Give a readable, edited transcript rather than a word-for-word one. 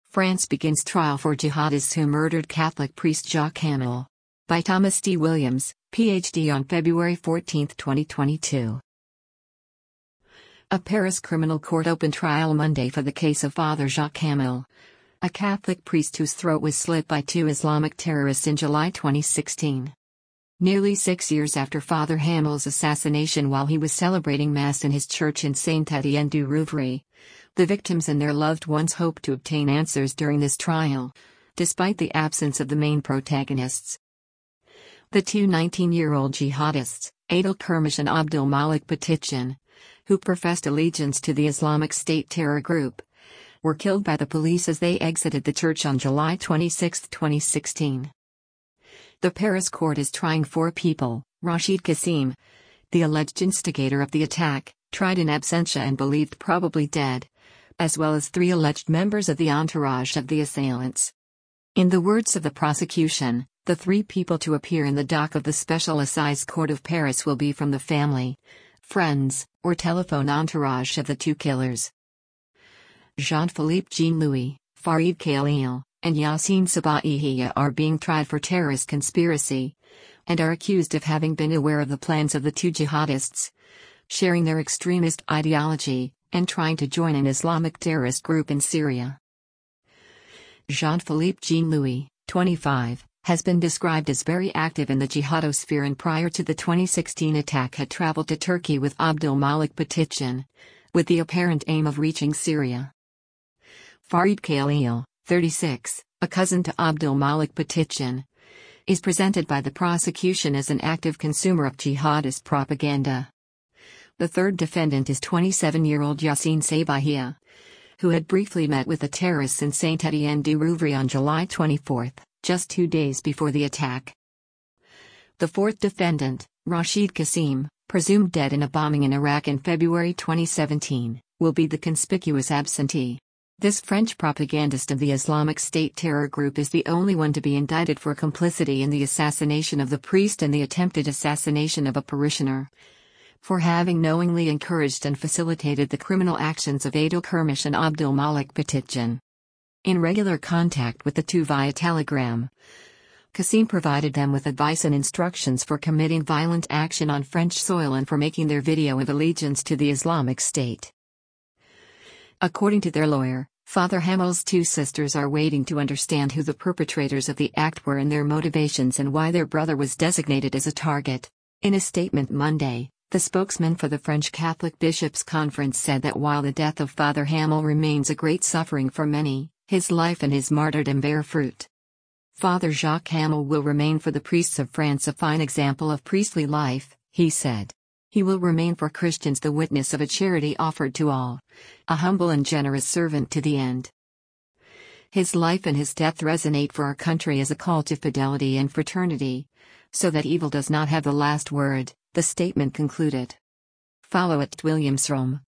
France begins trial for jihadists who murdered Catholic priest Jacques Hamel. By Thomas D. Williams, Ph.D. on February 14, 2022. A Paris criminal court opened trial Monday for the case of Father Jacques Hamel, a Catholic priest whose throat was slit by two Islamic terrorists in July 2016. Nearly 6 years after Father Hamel's assassination while he was celebrating Mass in his church in Saint-Étienne-du-Rouvray, the victims and their loved ones hope to obtain answers during this trial, despite the absence of the main protagonists. The two 19-year-old jihadists, Adel Kermish and Abdul Malik Batitjan, who professed allegiance to the Islamic State terror group, were killed by the police as they exited the church on July 26, 2016. The Paris court is trying 4 people: Rashid Kassim, the alleged instigator of the attack, tried in absentia and believed probably dead, as well as 3 alleged members of the entourage of the assailants. In the words of the prosecution, the 3 people to appear in the dock of the Special Assize Court of Paris will be from the family, friends, or telephone entourage of the 2 killers. Jean-Philippe Jean-Louis, Farid Khalil, and Yassine Sabaihiya are being tried for terrorist conspiracy, and are accused of having been aware of the plans of the 2 jihadists, sharing their extremist ideology, and trying to join an Islamic terrorist group in Syria. Jean-Philippe Jean-Louis, 25, has been described as very active in the jihadosphere and prior to the 2016 attack had traveled to Turkey with Abdul Malik Batitjan, with the apparent aim of reaching Syria. Farid Khalil, 36, a cousin to Abdul Malik Batitjan, is presented by the prosecution as an active consumer of jihadist propaganda. The third defendant is 27-year-old Yassine Sabaihiya, who had briefly met with the terrorists in Saint-Étienne-du-Rouvray on July 24, just 2 days before the attack. The fourth defendant, Rashid Kassim, presumed dead in a bombing in Iraq in February 2017, will be the conspicuous absentee. This French propagandist of the Islamic State terror group is the only one to be indicted for complicity in the assassination of the priest and the attempted assassination of a parishioner, for having knowingly encouraged and facilitated the criminal actions of Adel Kermish and Abdul Malik Batitjan. In regular contact with the 2 via telegram, Kassim provided them with advice and instructions for committing violent action on French soil and for making their video of allegiance to the Islamic State. According to their lawyer, Father Hamel's 2 sisters are waiting to understand who the perpetrators of the act were and their motivations and why their brother was designated as a target. In a statement Monday, the spokesman for the French Catholic Bishops' Conference said that while the death of Father Hamel remains a great suffering for many, his life and his martyrdom bear fruit. Father Jacques Hamel will remain for the priests of France a fine example of priestly life, he said. He will remain for Christians the witness of a charity offered to all, a humble and generous servant to the end. His life and his death resonate for our country as a call to fidelity and fraternity, so that evil does not have the last word, the statement concluded. Follow @WilliamsRome.